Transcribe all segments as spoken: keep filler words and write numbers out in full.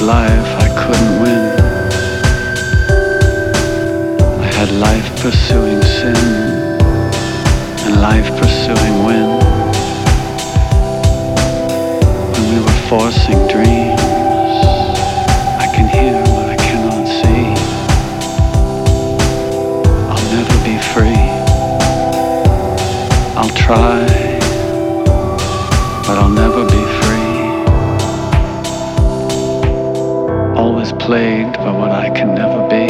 life I couldn't win. I had life pursuing sin and life pursuing wind. When we were forcing dreams, I can hear what I cannot see. I'll never be free. I'll try, but I'll never be free. Always plagued by what I can never be.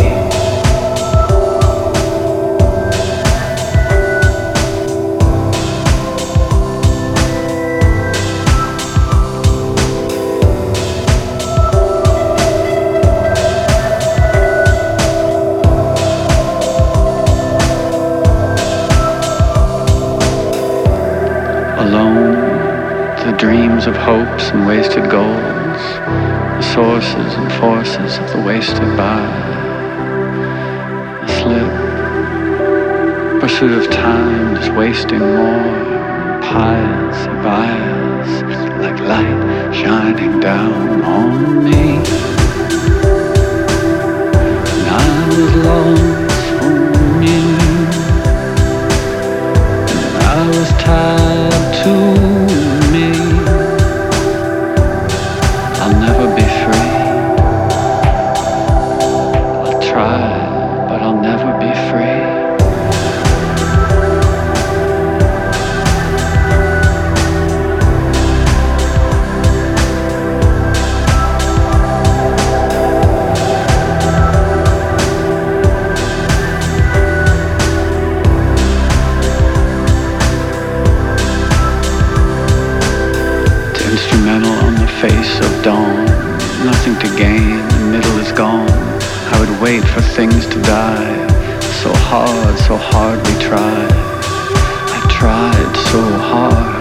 Alone, the dreams of hopes and wasted goals, the sources and forces of the wasted by. A slip, pursuit of time, just wasting more. Piles and vials, like light shining down on me. And I was lost from you, and I was tied to me. I'll never be free. I'll try, but I'll never be free. Instrumental on the face of dawn, nothing to gain, the middle is gone. I would wait for things to die, so hard, so hard we tried. I tried so hard.